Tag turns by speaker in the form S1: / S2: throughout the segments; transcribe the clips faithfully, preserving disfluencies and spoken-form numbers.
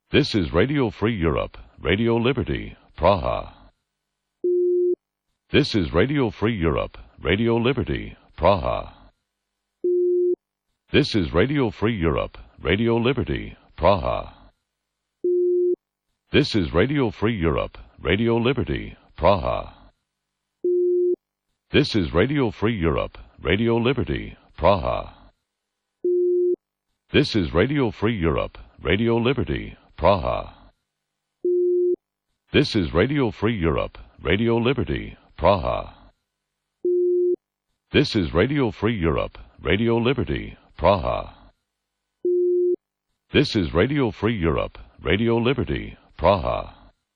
S1: This is Radio Free Europe, Radio Liberty, Praha. This is Radio Free Europe, Radio Liberty, Praha. This is Radio Free Europe, Radio Liberty, Praha. This is Radio Free Europe, Radio Liberty, Praha. This is Radio Free Europe, Radio Liberty, Praha. This is Radio Free Europe, Radio Liberty, Praha. This is Radio Free Europe, Radio Liberty, Praha. This is Radio Free Europe, Radio Liberty, Praha. This is Radio Free Europe, Radio Liberty, Praha.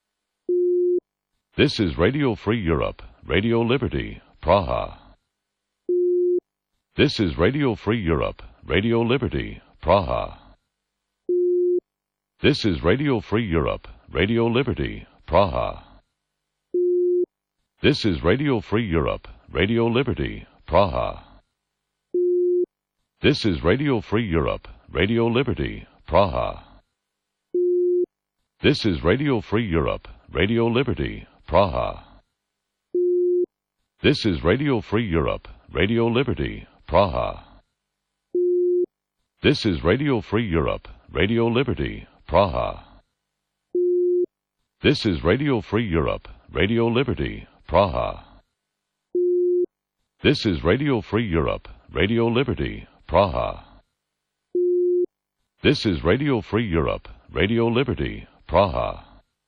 S1: This is Radio Free Europe, Radio Liberty, Praha. This is Radio Free Europe, Radio Liberty, Praha. This is Radio Free Europe, Radio Liberty, Praha. This is Radio Free Europe, Radio Liberty, Praha. This is Radio Free Europe, Radio Liberty, Praha. This is Radio Free Europe, Radio Liberty, Praha. This is Radio Free Europe, Radio Liberty, Praha. This is Radio Free Europe, Radio Liberty, Praha. This is Radio Free Europe, Radio Liberty, Praha. This is Radio Free Europe, Radio Liberty, Praha. This is Radio Free Europe, Radio Liberty, Praha.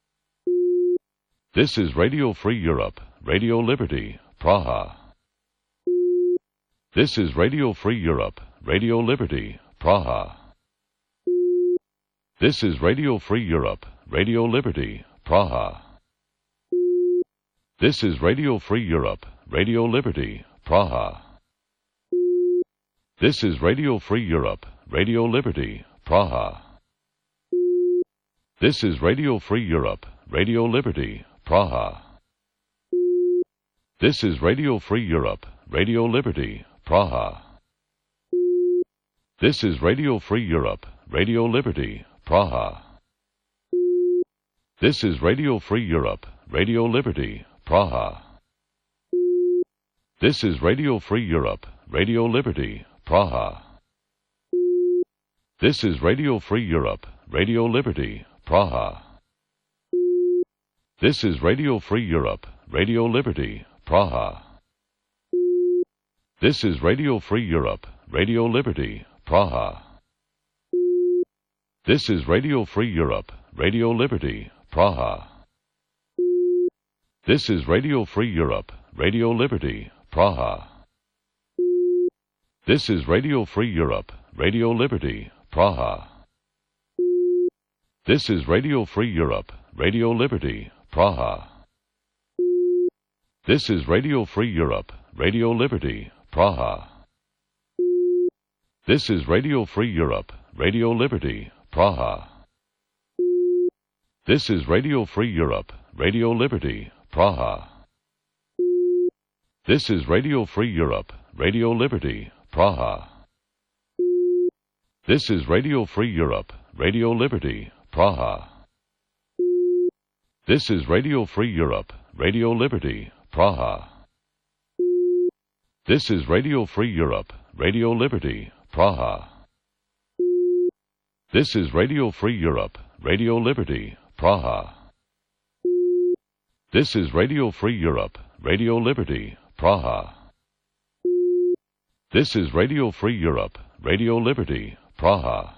S1: This is Radio Free Europe, Radio Liberty, Praha. This is Radio Free Europe, Radio Liberty, Praha. This is Radio Free Europe, Radio Liberty, Praha. This is Radio Free Europe, Radio Liberty, Praha. This is Radio Free Europe, Radio Liberty, Praha. This is Radio Free Europe, Radio Liberty, Praha. This is Radio Free Europe, Radio Liberty, Praha. This is Radio Free Europe, Radio Liberty, Praha. This is Radio Free Europe, Radio Liberty, Praha. This is Radio Free Europe, Radio Liberty, Praha. This is Radio Free Europe, Radio Liberty, Praha. This is Radio Free Europe, Radio Liberty, Praha. This is Radio Free Europe, Radio Liberty, Praha. This is Radio Free Europe, Radio Liberty, Praha. This is Radio Free Europe, Radio Liberty, Praha. This is Radio Free Europe, Radio Liberty, Praha. This is Radio Free Europe, Radio Liberty, Praha. This is Radio Free Europe, Radio Liberty, Praha. This is Radio Free Europe, Radio Liberty, Praha. This is Radio Free Europe, Radio Liberty, Praha. This is Radio Free Europe, Radio Liberty, Praha. This is Radio Free Europe, Radio Liberty, Praha. This is Radio Free Europe, Radio Liberty, Praha. This is Radio Free Europe, Radio Liberty, Praha. This is Radio Free Europe, Radio Liberty, Praha. This is Radio Free Europe, Radio Liberty, Praha. This is Radio Free Europe, Radio Liberty, Praha.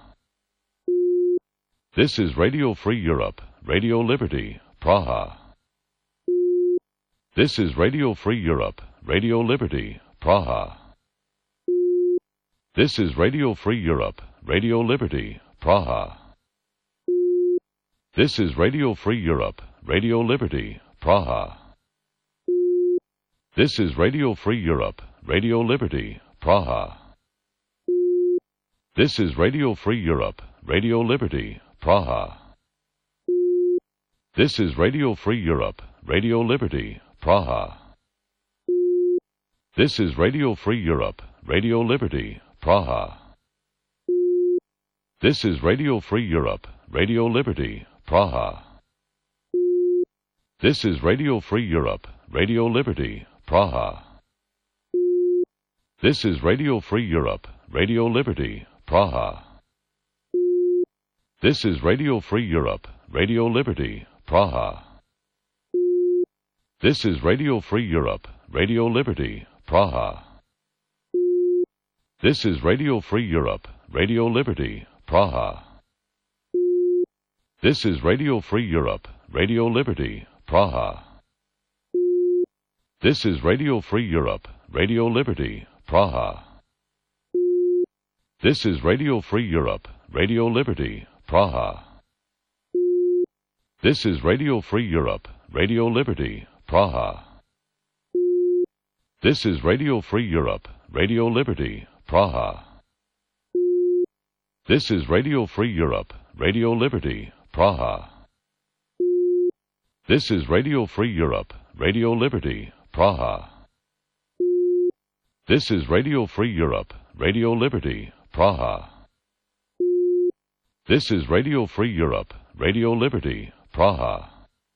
S1: This is Radio Free Europe, Radio Liberty, Praha. This is Radio Free Europe, Radio Liberty, Praha. This is Radio Free Europe, Radio Liberty, Praha. This is Radio Free Europe, Radio Liberty, Praha. This is Radio Free Europe, Radio Liberty, Praha. This is Radio Free Europe, Radio Liberty, Praha. This is Radio Free Europe, Radio Liberty, Praha. This is Radio Free Europe, Radio Liberty, Praha. This is Radio Free Europe, Radio Liberty, Praha. This is Radio Free Europe, Radio Liberty, Praha. This is Radio Free Europe, Radio Liberty, Praha. This is Radio Free Europe, Radio Liberty, Praha. This is Radio Free Europe, Radio Liberty, Praha. This is Radio Free Europe, Radio Liberty, Praha. This is Radio Free Europe, Radio Liberty, Praha. This is Radio Free Europe, Radio Liberty, Praha. This is Radio Free Europe, Radio Liberty, Praha. This is Radio Free Europe, Radio Liberty, Praha. This is Radio Free Europe, Radio Liberty, Praha. This is Radio Free Europe, Radio Liberty, Praha. This is Radio Free Europe, Radio Liberty, Praha. This is Radio Free Europe, Radio Liberty, Praha. This is Radio Free Europe, Radio Liberty, Praha.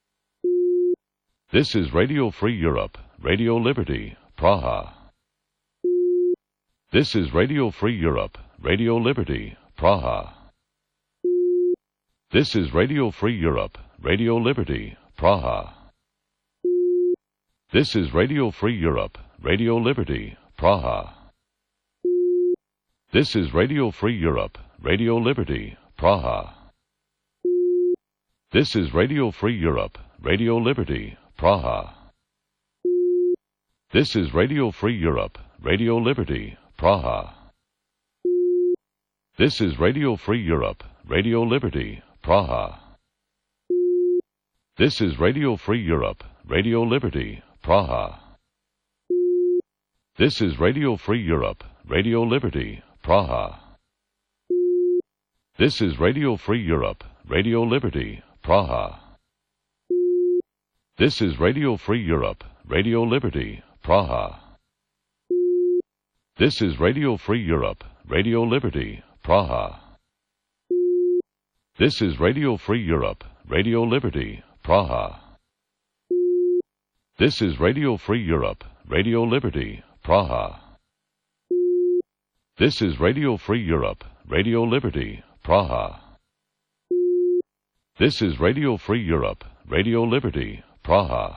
S1: This is Radio Free Europe, Radio Liberty, Praha. This is Radio Free Europe, Radio Liberty, Praha. This is Radio Free Europe, Radio Liberty, Praha. This is Radio Free Europe, Radio Liberty, Praha. This is Radio Free Europe, Radio Liberty, Praha. This is Radio Free Europe, Radio Liberty, Praha. This is Radio Free Europe, Radio Liberty, Praha. This is Radio Free Europe, Radio Liberty, Praha. This is Radio Free Europe, Radio Liberty, Praha. This is Radio Free Europe, Radio Liberty, Praha. This is Radio Free Europe, Radio Liberty, Praha. This is Radio Free Europe, Radio Liberty, Praha. This is Radio Free Europe, Radio Liberty, Praha. This is Radio Free Europe, Radio Liberty, Praha. This is Radio Free Europe, Radio Liberty, Praha. This is Radio Free Europe, Radio Liberty, Praha. This is Radio Free Europe, Radio Liberty, Praha.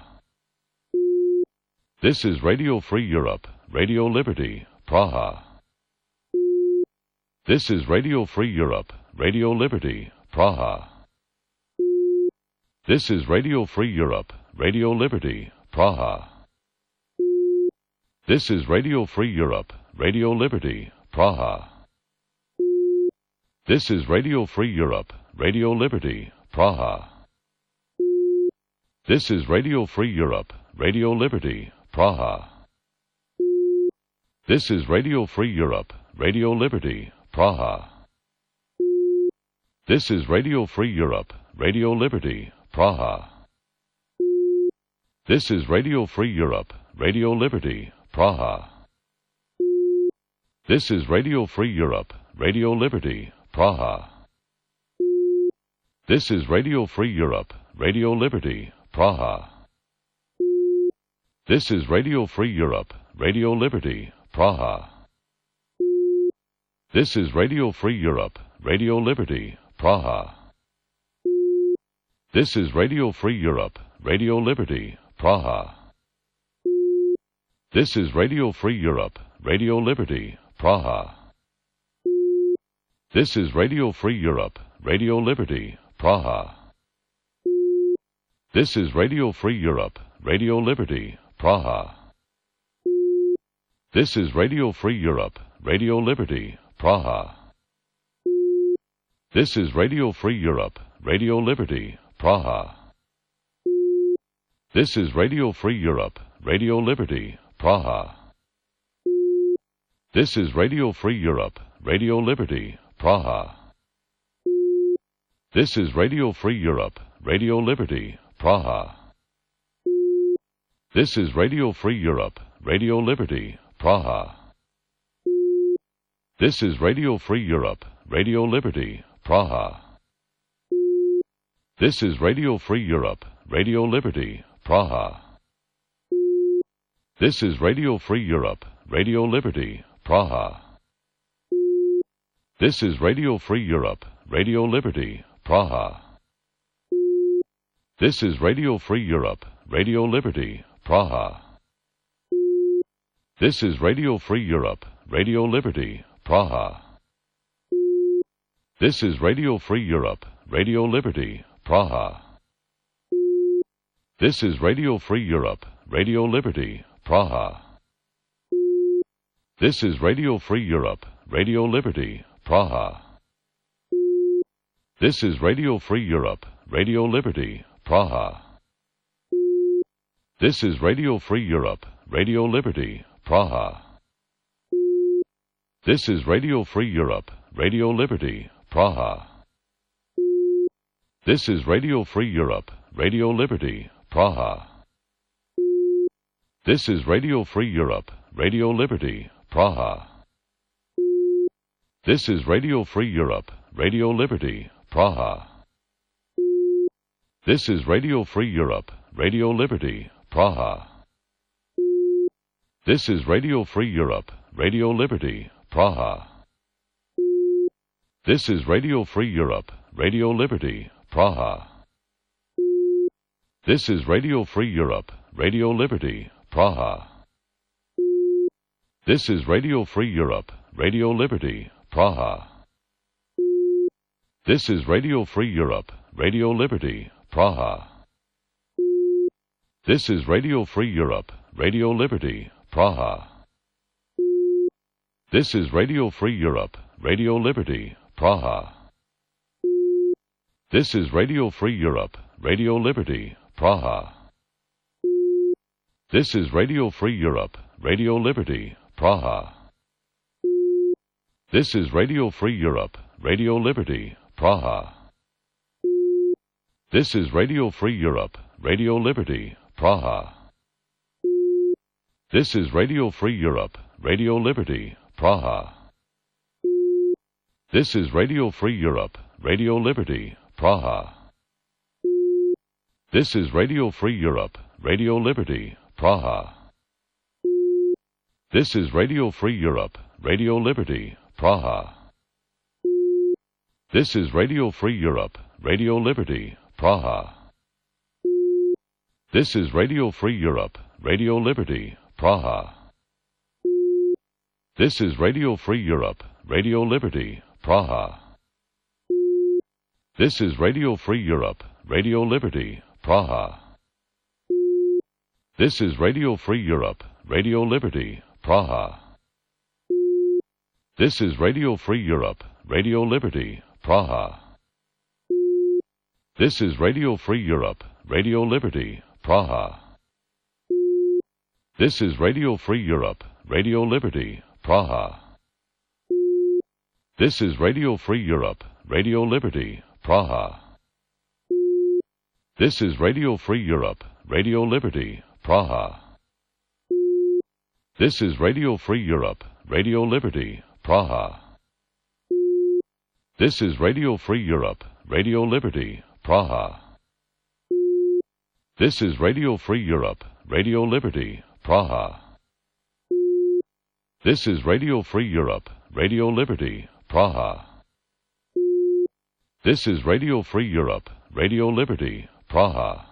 S1: This is Radio Free Europe, Radio Liberty, Praha. This is Radio Free Europe, Radio Liberty, Praha. This is Radio Free Europe, Radio Liberty, Praha. This is Radio Free Europe, Radio Liberty, Praha. This is Radio Free Europe, Radio Liberty, Praha. This is Radio Free Europe, Radio Liberty, Praha. This is Radio Free Europe, Radio Liberty, Praha. This is Radio Free Europe, Radio Liberty, Praha. This is Radio Free Europe, Radio Liberty, Praha. This is Radio Free Europe, Radio Liberty, Praha. This is Radio Free Europe, Radio Liberty, Praha. This is Radio Free Europe, Radio Liberty, Praha. This is Radio Free Europe, Radio Liberty, Praha. This is Radio Free Europe, Radio Liberty, Praha. This is Radio Free Europe, Radio Liberty, Praha. This is Radio Free Europe, Radio Liberty, Praha. This is Radio Free Europe, Radio Liberty, Praha. This is Radio Free Europe, Radio Liberty, Praha. This is Radio Free Europe, Radio Liberty, Praha. This is Radio Free Europe, Radio Liberty, Praha. This is Radio Free Europe, Radio Liberty, Praha. This is Radio Free Europe, Radio Liberty, Praha. This is Radio Free Europe, Radio Liberty, Praha. This is Radio Free Europe, Radio Liberty, Praha. This is Radio Free Europe, Radio Liberty, Praha. This is Radio Free Europe, Radio Liberty, Praha. This is Radio Free Europe, Radio Liberty, Praha. This is Radio Free Europe, Radio Liberty, Praha. This is Radio Free Europe, Radio Liberty, Praha. This is Radio Free Europe, Radio Liberty, Praha. This is Radio Free Europe, Radio Liberty, Praha. This is Radio Free Europe, Radio Liberty, Praha. This is Radio Free Europe, Radio Liberty, Praha. This is Radio Free Europe, Radio Liberty, Praha. This is Radio Free Europe, Radio Liberty, Praha. This is Radio Free Europe, Radio Liberty, Praha. This is Radio Free Europe, Radio Liberty, Praha. This is Radio Free Europe, Radio Liberty, Praha. This is Radio Free Europe, Radio Liberty, Praha. This is Radio Free Europe, Radio Liberty, Praha. This is Radio Free Europe, Radio Liberty, Praha. This is Radio Free Europe, Radio Liberty, Praha. This is Radio Free Europe, Radio Liberty, Praha. This is Radio Free Europe, Radio Liberty, Praha. This is Radio Free Europe, Radio Liberty, Praha. This is Radio Free Europe, Radio Liberty, Praha. This is Radio Free Europe, Radio Liberty, Praha. This is Radio Free Europe, Radio Liberty, Praha. This is Radio Free Europe, Radio Liberty, Praha. This is Radio Free Europe, Radio Liberty, Praha. This is Radio Free Europe, Radio Liberty, Praha. This is Radio Free Europe, Radio Liberty, Praha. This is Radio Free Europe, Radio Liberty, Praha. This is Radio Free Europe, Radio Liberty, Praha. This is Radio Free Europe, Radio Liberty, Praha. This is Radio Free Europe, Radio Liberty, Praha. This is Radio Free Europe, Radio Liberty, Praha. This is Radio Free Europe, Radio Liberty, Praha. This is Radio Free Europe, Radio Liberty, Praha. This is Radio Free Europe, Radio Liberty, Praha. This is Radio Free Europe, Radio Liberty, Praha. This is Radio Free Europe, Radio Liberty, Praha. This is Radio Free Europe, Radio Liberty, Praha. This is Radio Free Europe, Radio Liberty, Praha. This is Radio Free Europe, Radio Liberty, Praha. This is Radio Free Europe, Radio Liberty, Praha. This is Radio Free Europe, Radio Liberty, Praha. This is Radio Free Europe, Radio Liberty, Praha. This is Radio Free Europe, Radio Liberty, Praha.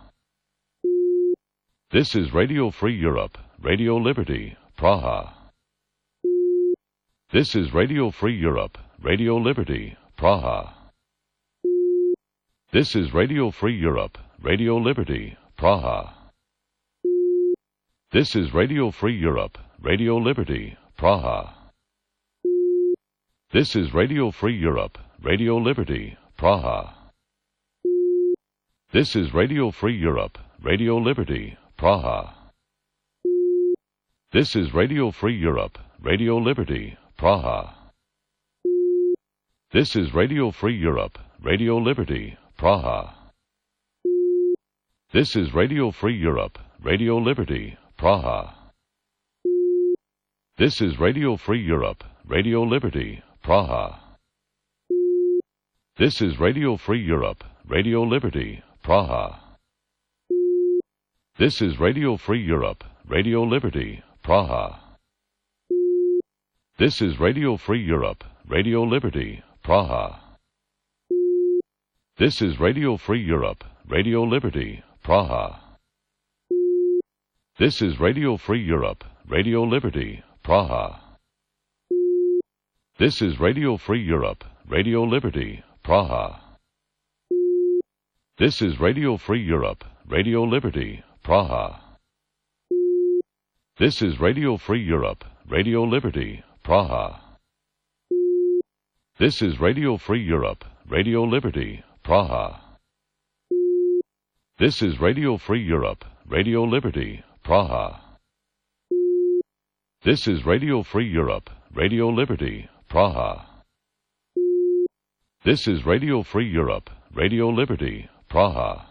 S1: This is Radio Free Europe, Radio Liberty, Praha. This is Radio Free Europe, Radio Liberty, Praha. This is Radio Free Europe, Radio Liberty, Praha. This is Radio Free Europe, Radio Liberty, Praha. This is Radio Free Europe, Radio Liberty, Praha. This is Radio Free Europe, Radio Liberty, Praha. This is Radio Free Europe, Radio Liberty, Praha. This is Radio Free Europe, Radio Liberty, Praha. This is Radio Free Europe, Radio Liberty, Praha. This is Radio Free Europe, Radio Liberty, Praha. This is Radio Free Europe, Radio Liberty, Praha. This is Radio Free Europe, Radio Liberty, Praha. This is Radio Free Europe, Radio Liberty, Praha. This is Radio Free Europe, Radio Liberty, Praha. This is Radio Free Europe, Radio Liberty, Praha. This is Radio Free Europe, Radio Liberty, Praha. This is Radio Free Europe, Radio Liberty, Praha. This is Radio Free Europe, Radio Liberty, Praha. This is Radio Free Europe, Radio Liberty, Praha. This is Radio Free Europe, Radio Liberty, Praha. This is Radio Free Europe, Radio Liberty, Praha. This is Radio Free Europe, Radio Liberty, Praha.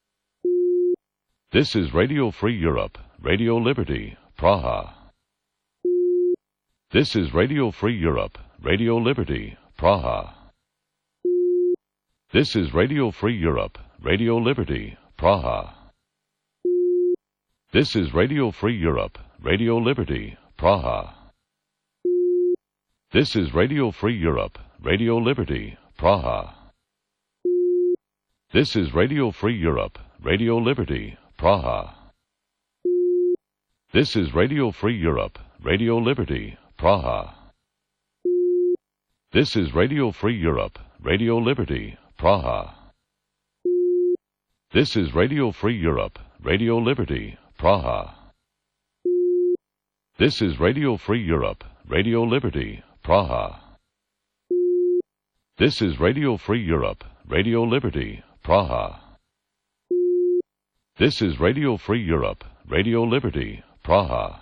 S1: This is Radio Free Europe, Radio Liberty, Praha. This is Radio Free Europe, Radio Liberty, Praha. This is Radio Free Europe, Radio Liberty, Praha. This is Radio Free Europe, Radio Liberty, Praha. This is Radio Free Europe, Radio Liberty, Praha. This is Radio Free Europe, Radio Liberty, Praha. This is Radio Free Europe, Radio Liberty, Praha. This is Radio Free Europe, Radio Liberty, Praha. This is Radio Free Europe, Radio Liberty, Praha. This is Radio Free Europe, Radio Liberty, Praha. This is Radio Free Europe, Radio Liberty, Praha. This is Radio Free Europe, Radio Liberty, Praha.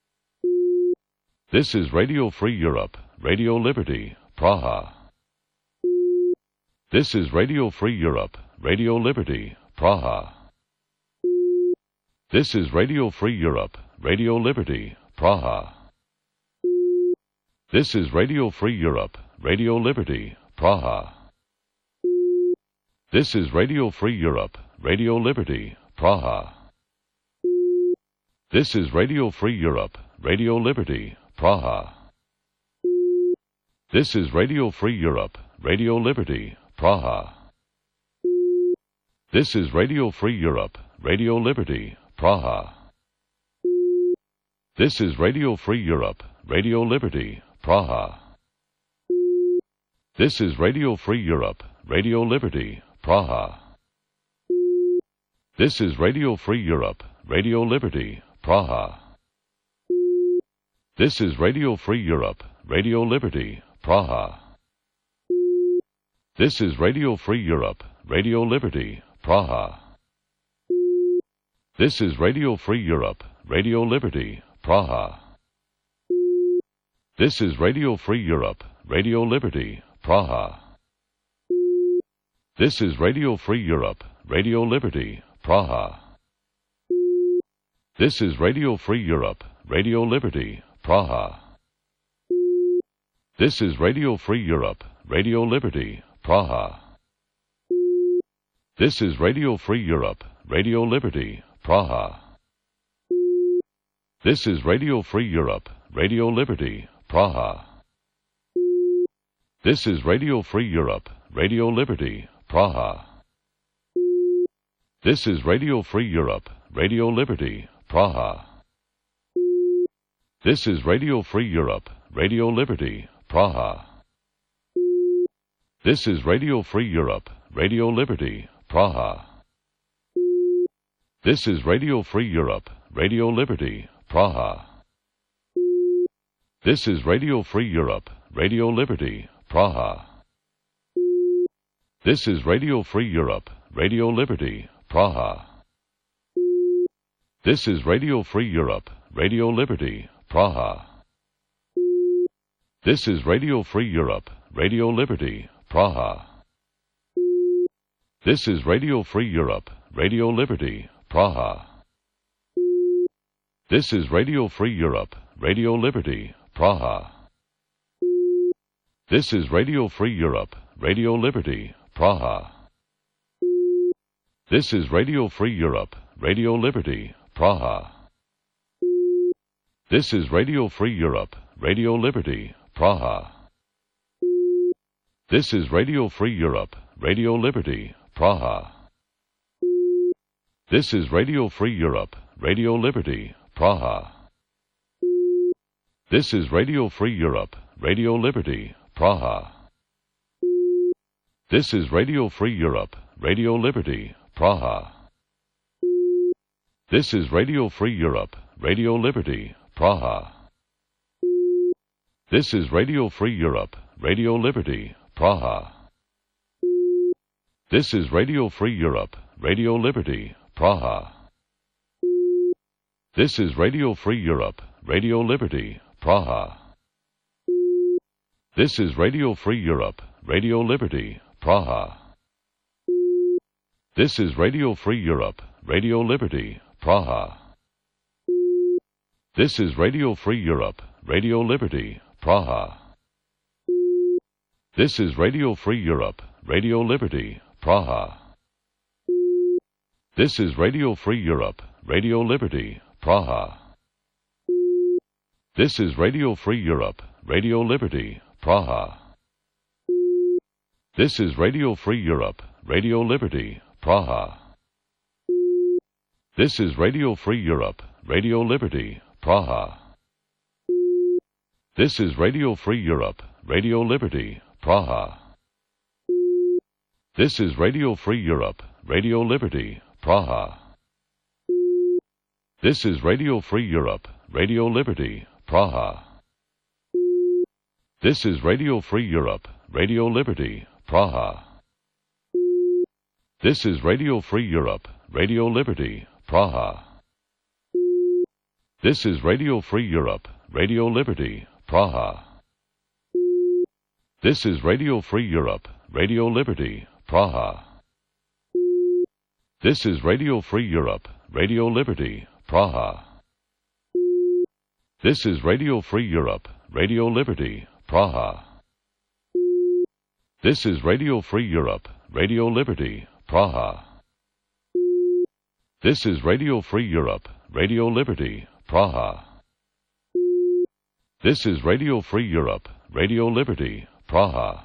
S1: This is Radio Free Europe, Radio Liberty, Praha. This is Radio Free Europe, Radio Liberty, Praha. This is Radio Free Europe, Radio Liberty, Praha. This is Radio Free Europe, Radio Liberty, Praha. This is Radio Free Europe, Radio Liberty, Praha. This is Radio Free Europe, Radio Liberty, Praha. This is Radio Free Europe, Radio Liberty, Praha. This is Radio Free Europe, Radio Liberty, Praha. This is Radio Free Europe, Radio Liberty, Praha. This is Radio Free Europe, Radio Liberty, Praha. This is Radio Free Europe, Radio Liberty, Praha. This is Radio Free Europe, Radio Liberty, Praha. This is Radio Free Europe, Radio Liberty, Praha. This is Radio Free Europe, Radio Liberty, Praha. This is Radio Free Europe, Radio Liberty, Praha. This is Radio Free Europe, Radio Liberty, Praha. This is Radio Free Europe, Radio Liberty, Praha. This is Radio Free Europe, Radio Liberty, Praha. This is Radio Free Europe, Radio Liberty, Praha. This is Radio Free Europe, Radio Liberty, Praha. This is Radio Free Europe, Radio Liberty, Praha. This is Radio Free Europe, Radio Liberty, Praha. This is Radio Free Europe, Radio Liberty, Praha. This is Radio Free Europe, Radio Liberty, Praha. This is Radio Free Europe, Radio Liberty, Praha. This is Radio Free Europe, Radio Liberty, Praha. This is Radio Free Europe, Radio Liberty, Praha. This is Radio Free Europe, Radio Liberty, Praha. This is Radio Free Europe, Radio Liberty, Praha. This is Radio Free Europe, Radio Liberty, Praha. This is Radio Free Europe, Radio Liberty, Praha. This is Radio Free Europe, Radio Liberty, Praha. This is Radio Free Europe, Radio Liberty, Praha. This is Radio Free Europe, Radio Liberty, Praha. This is Radio Free Europe, Radio Liberty, Praha. This is Radio Free Europe, Radio Liberty, Praha. This is Radio Free Europe, Radio Liberty, Praha. This is Radio Free Europe, Radio Liberty, Praha. This is Radio Free Europe, Radio Liberty, Praha. This is Radio Free Europe, Radio Liberty, Praha. This is Radio Free Europe, Radio Liberty, Praha. This is Radio Free Europe, Radio Liberty, Praha. This is Radio Free Europe, Radio Liberty, Praha. This is Radio Free Europe, Radio Liberty, Praha. This is Radio Free Europe, Radio Liberty, Praha. This is Radio Free Europe, Radio Liberty, Praha. This is Radio Free Europe, Radio Liberty, Praha. This is Radio Free Europe, Radio Liberty, Praha. This is Radio Free Europe, Radio Liberty, Praha. This is Radio Free Europe, Radio Liberty, Praha. This is Radio Free Europe, Radio Liberty, Praha. This is Radio Free Europe, Radio Liberty, Praha. This is Radio Free Europe, Radio Liberty, Praha. This is Radio Free Europe, Radio Liberty, Praha. This is Radio Free Europe, Radio Liberty, Praha. This is Radio Free Europe, Radio Liberty, Praha. This is Radio Free Europe, Radio Liberty, Praha. This is Radio Free Europe, Radio Liberty, Praha. This is Radio Free Europe, Radio Liberty, Praha. This is Radio Free Europe, Radio Liberty, Praha. This is Radio Free Europe, Radio Liberty, Praha. This is Radio Free Europe, Radio Liberty, Praha.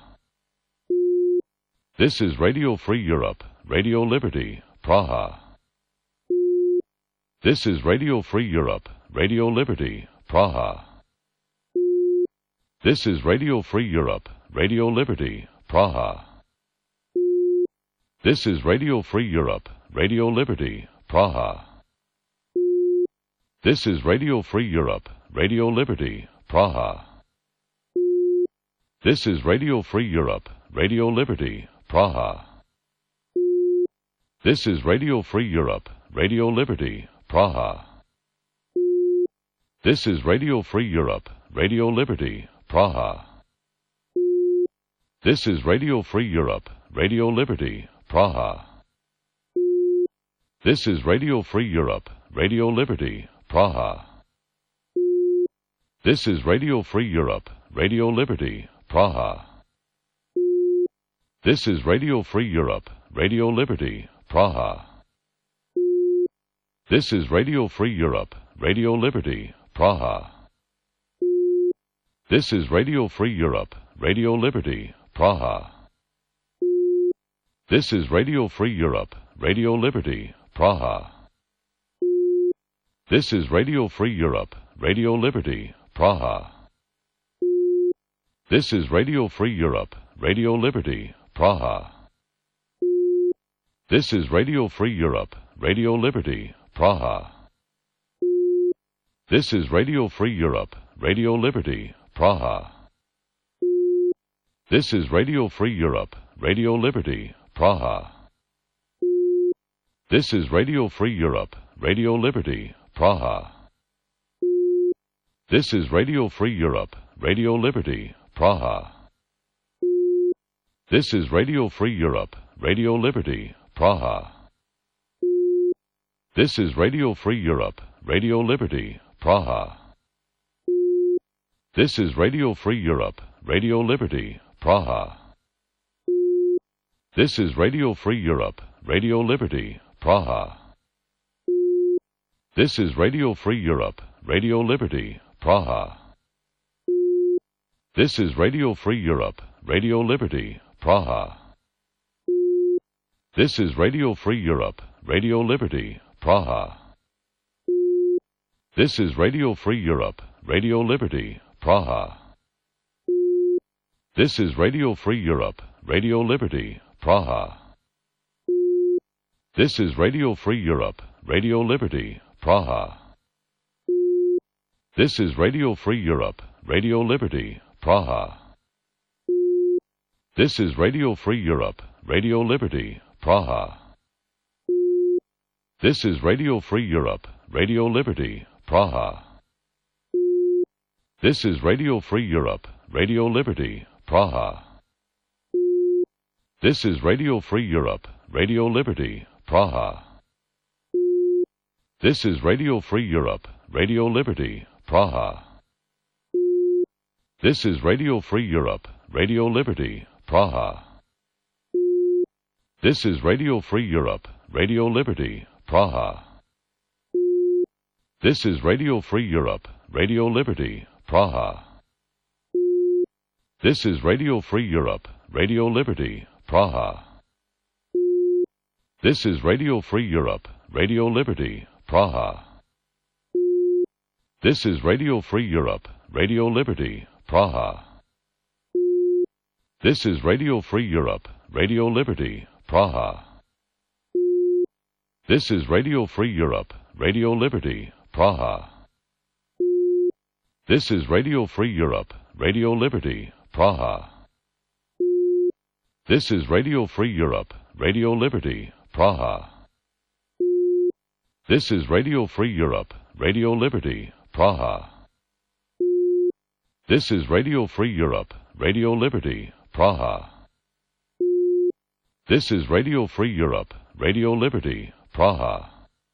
S1: This is Radio Free Europe, Radio Liberty, Praha. This is Radio Free Europe, Radio Liberty, Praha. This is Radio Free Europe, Radio Liberty, Praha. This is Radio Free Europe, Radio Liberty, Praha. This is Radio Free Europe, Radio Liberty, Praha. This is Radio Free Europe, Radio Liberty, Praha. This is Radio Free Europe, Radio Liberty, Praha. This is Radio Free Europe, Radio Liberty, Praha. This is Radio Free Europe, Radio Liberty, Praha. This is Radio Free Europe, Radio Liberty, Praha. This is Radio Free Europe, Radio Liberty, Praha. This is Radio Free Europe, Radio Liberty, Praha. This is Radio Free Europe, Radio Liberty, Praha. This is Radio Free Europe, Radio Liberty, Praha. This is Radio Free Europe, Radio Liberty, Praha. This is Radio Free Europe, Radio Liberty, Praha. This is Radio Free Europe, Radio Liberty, Praha. This is Radio Free Europe, Radio Liberty, Praha. This is Radio Free Europe, Radio Liberty, Praha. This is Radio Free Europe, Radio Liberty, Praha. This is Radio Free Europe, Radio Liberty, Praha. This is Radio Free Europe, Radio Liberty, Praha. This is Radio Free Europe, Radio Liberty, Praha. This is Radio Free Europe, Radio Liberty, Praha. This is Radio Free Europe, Radio Liberty, Praha. This is Radio Free Europe, Radio Liberty, Praha. This is Radio Free Europe, Radio Liberty, Praha. This is Radio Free Europe, Radio Liberty, Praha. This is Radio Free Europe, Radio Liberty, Praha. This is Radio Free Europe, Radio Liberty, Praha. This is Radio Free Europe, Radio Liberty, Praha. This is Radio Free Europe, Radio Liberty, Praha. This is Radio Free Europe, Radio Liberty, Praha. This is Radio Free Europe, Radio Liberty, Praha. This is Radio Free Europe, Radio Liberty, Praha. This is Radio Free Europe, Radio Liberty, Praha. This is Radio Free Europe, Radio Liberty, Praha. This is Radio Free Europe, Radio Liberty, Praha. This is Radio Free Europe, Radio Liberty, Praha. This is Radio Free Europe, Radio Liberty, Praha. This is Radio Free Europe, Radio Liberty, Praha. This is Radio Free Europe, Radio Liberty, Praha. This is Radio Free Europe, Radio Liberty, Praha. This is Radio Free Europe, Radio Liberty, Praha. This is Radio Free Europe, Radio Liberty, Praha. This is Radio Free Europe, Radio Liberty, Praha. This is Radio Free Europe, Radio Liberty, Praha. This is Radio Free Europe, Radio Liberty, Praha. This is Radio Free Europe, Radio Liberty, Praha. This is Radio Free Europe, Radio Liberty, Praha. This is Radio Free Europe, Radio Liberty, Praha.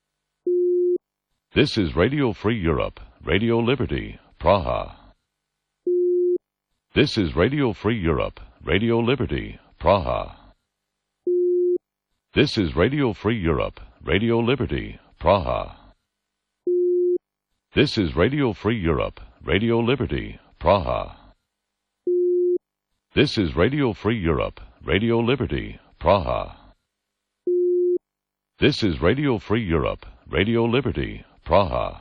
S1: This is Radio Free Europe, Radio Liberty, Praha. This is Radio Free Europe, Radio Liberty, Praha. This is Radio Free Europe, Radio Liberty, Praha. This is Radio Free Europe, Radio Liberty, Praha. This is Radio Free Europe, Radio Liberty, Praha. This is Radio Free Europe, Radio Liberty, Praha.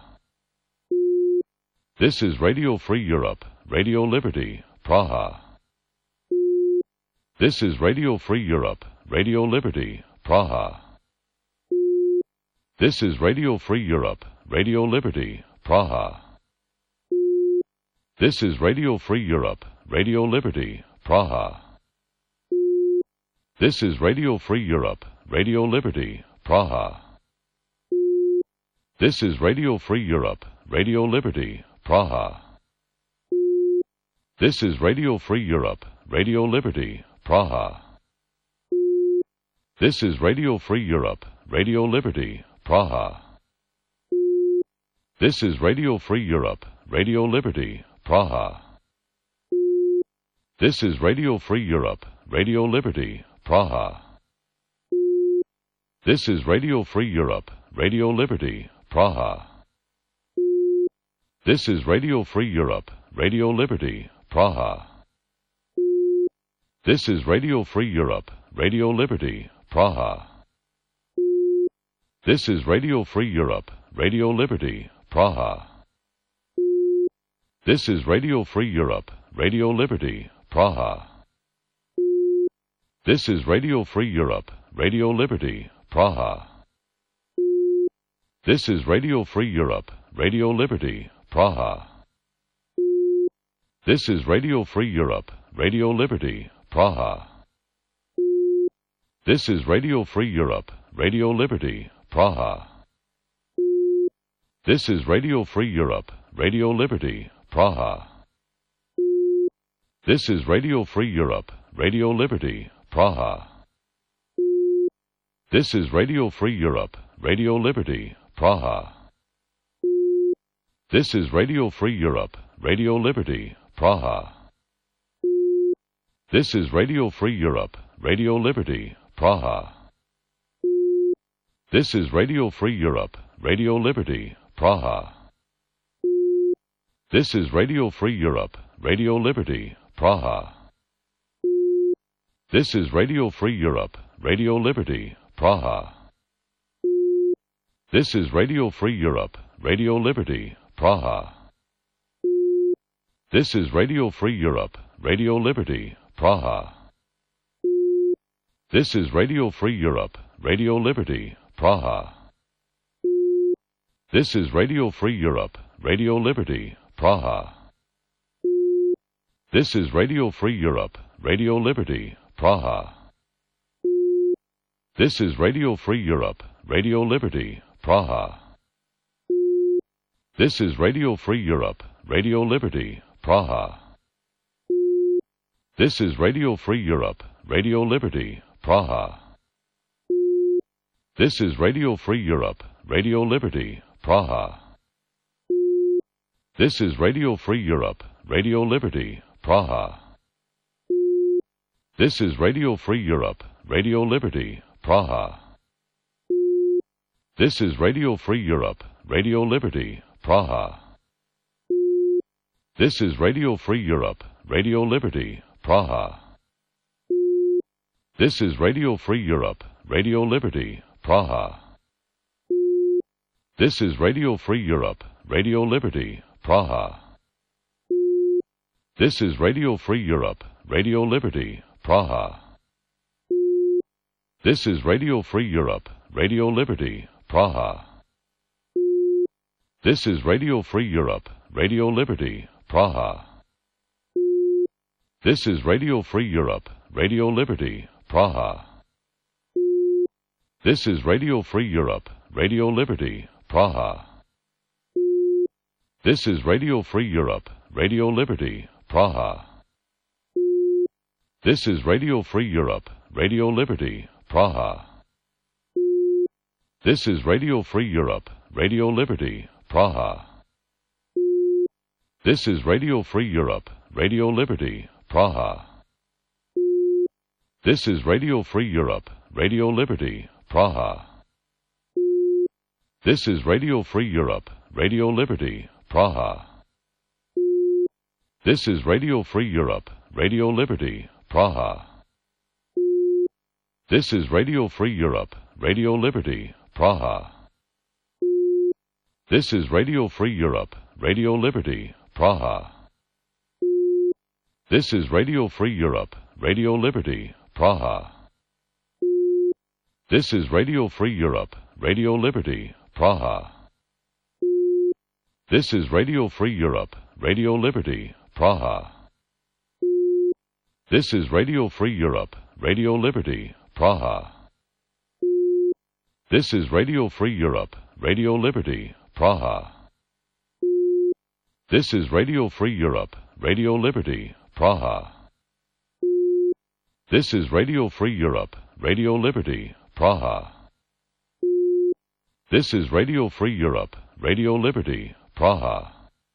S1: This is Radio Free Europe, Radio Liberty, Praha. This is Radio Free Europe, Radio Liberty, Praha. This is Radio Free Europe, Radio Liberty, Praha. This is Radio Free Europe, Radio Liberty, Praha. This is Radio Free Europe, Radio Liberty, Praha. This is Radio Free Europe, Radio Liberty, Praha. This is Radio Free Europe, Radio Liberty, Praha. This is Radio Free Europe, Radio Liberty, Praha. This is Radio Free Europe, Radio Liberty, Praha. This is Radio Free Europe, Radio Liberty, Praha. This is Radio Free Europe, Radio Liberty, Praha. This is Radio Free Europe, Radio Liberty, Praha. This is Radio Free Europe, Radio Liberty, Praha. This is Radio Free Europe, Radio Liberty, Praha. This is Radio Free Europe, Radio Liberty, Praha. This is Radio Free Europe, Radio Liberty, Praha. This is Radio Free Europe, Radio Liberty, Praha. This is Radio Free Europe, Radio Liberty, Praha. This is Radio Free Europe, Radio Liberty, Praha. This is Radio Free Europe, Radio Liberty, Praha. This is Radio Free Europe, Radio Liberty, Praha. This is Radio Free Europe, Radio Liberty, Praha. This is Radio Free Europe, Radio Liberty, Praha. This is Radio Free Europe, Radio Liberty, Praha. This is Radio Free Europe, Radio Liberty, Praha. This is Radio Free Europe, Radio Liberty, Praha. This is Radio Free Europe, Radio Liberty, Praha. This is Radio Free Europe, Radio Liberty, Praha. This is Radio Free Europe, Radio Liberty, Praha. This is Radio Free Europe, Radio Liberty, Praha. This is Radio Free Europe, Radio Liberty, Praha. This is Radio Free Europe, Radio Liberty, Praha. This is Radio Free Europe, Radio Liberty, Praha. This is Radio Free Europe, Radio Liberty, Praha. This is Radio Free Europe, Radio Liberty, Praha. This is Radio Free Europe, Radio Liberty, Praha. This is Radio Free Europe, Radio Liberty, Praha. This is Radio Free Europe, Radio Liberty, Praha. This is Radio Free Europe, Radio Liberty, Praha. This is Radio Free Europe, Radio Liberty, Praha. This is Radio Free Europe, Radio Liberty, Praha. This is Radio Free Europe, Radio Liberty, Praha. This is Radio Free Europe, Radio Liberty, Praha. This is Radio Free Europe, Radio Liberty, Praha. This is Radio Free Europe, Radio Liberty, Praha. This is Radio Free Europe, Radio Liberty, Praha. This is Radio Free Europe, Radio Liberty, Praha. This is Radio Free Europe, Radio Liberty, Praha. This is Radio Free Europe, Radio Liberty, Praha. This is Radio Free Europe, Radio Liberty, Praha. This is Radio Free Europe, Radio Liberty, Praha. This is Radio Free Europe, Radio Liberty, Praha. This is Radio Free Europe, Radio Liberty, Praha. This is Radio Free Europe, Radio Liberty, Praha. This is Radio Free Europe, Radio Liberty, Praha. This is Radio Free Europe, Radio Liberty, Praha. This is Radio Free Europe, Radio Liberty, Praha. This is Radio Free Europe, Radio Liberty, Praha. This is Radio Free Europe, Radio Liberty, Praha. This is Radio Free Europe, Radio Liberty, Praha. This is Radio Free Europe, Radio Liberty, Praha. This is Radio Free Europe, Radio Liberty, Praha. This is Radio Free Europe, Radio Liberty, Praha. This is Radio Free Europe, Radio Liberty, Praha.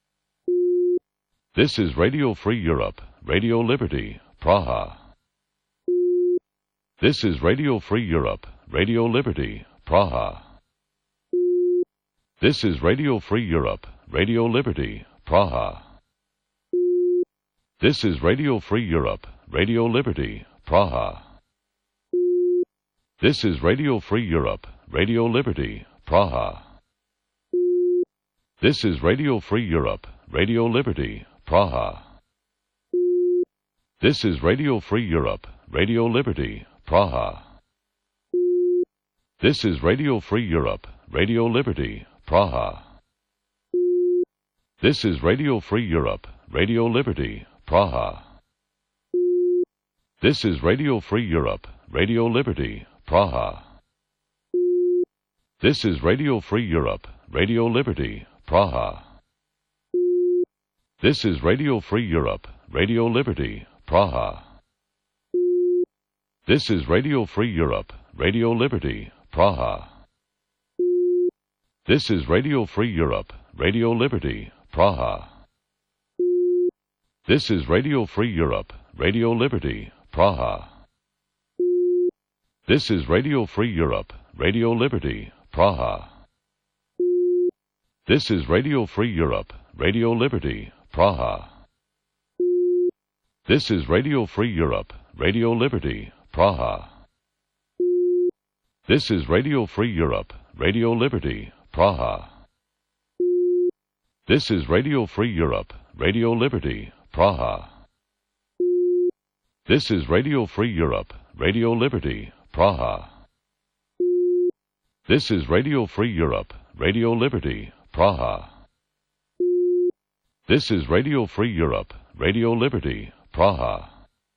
S1: This is Radio Free Europe, Radio Liberty, Praha. This is Radio Free Europe, Radio Liberty, Praha. This is Radio Free Europe, Radio Liberty, Praha. This is Radio Free Europe, Radio Liberty, Praha. This is Radio Free Europe, Radio Liberty, Praha. This is Radio Free Europe, Radio Liberty, Praha. This is Radio Free Europe, Radio Liberty, Praha. This is Radio Free Europe, Radio Liberty, Praha. This is Radio Free Europe, Radio Liberty, Praha. This is Radio Free Europe, Radio Liberty, Praha. This is Radio Free Europe, Radio Liberty, Praha. This is Radio Free Europe, Radio Liberty, Praha. This is Radio Free Europe, Radio Liberty, Praha. This is Radio Free Europe, Radio Liberty, Praha. This is Radio Free Europe, Radio Liberty, Praha. This is Radio Free Europe, Radio Liberty, Praha. This is Radio Free Europe, Radio Liberty, Praha. This is Radio Free Europe, Radio Liberty, Praha. This is Radio Free Europe, Radio Liberty, Praha. This is Radio Free Europe, Radio Liberty, Praha. This is Radio Free Europe, Radio Liberty, Praha. This is Radio Free Europe, Radio Liberty, Praha. This is Radio Free Europe, Radio Liberty, Praha.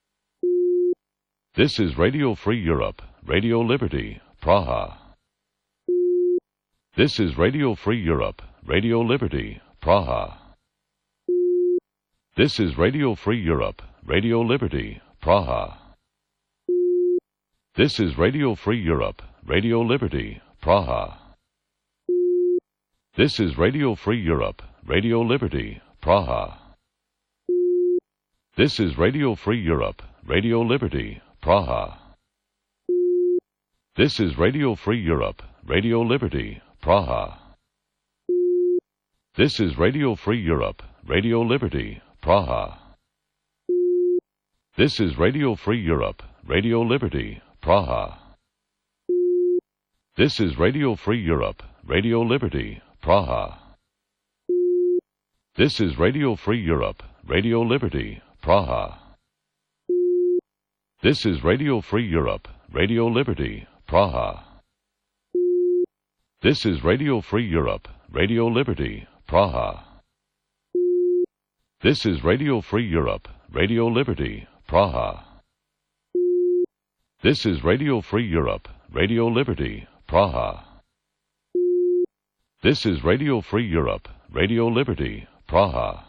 S1: This is Radio Free Europe, Radio Liberty, Praha. This is Radio Free Europe, Radio Liberty, Praha. This is Radio Free Europe, Radio Liberty, Praha. This is Radio Free Europe, Radio Liberty, Praha. This is Radio Free Europe, Radio Liberty, Praha. This is Radio Free Europe, Radio Liberty, Praha. This is Radio Free Europe, Radio Liberty, Praha. This is Radio Free Europe, Radio Liberty, Praha. This is Radio Free Europe, Radio Liberty, Praha. This is Radio Free Europe, Radio Liberty, Praha. This is Radio Free Europe, Radio Liberty, Praha. This is Radio Free Europe, Radio Liberty, Praha. This is Radio Free Europe, Radio Liberty, Praha. This is Radio Free Europe, Radio Liberty, Praha. This is Radio Free Europe, Radio Liberty, Praha. This is Radio Free Europe, Radio Liberty, Praha.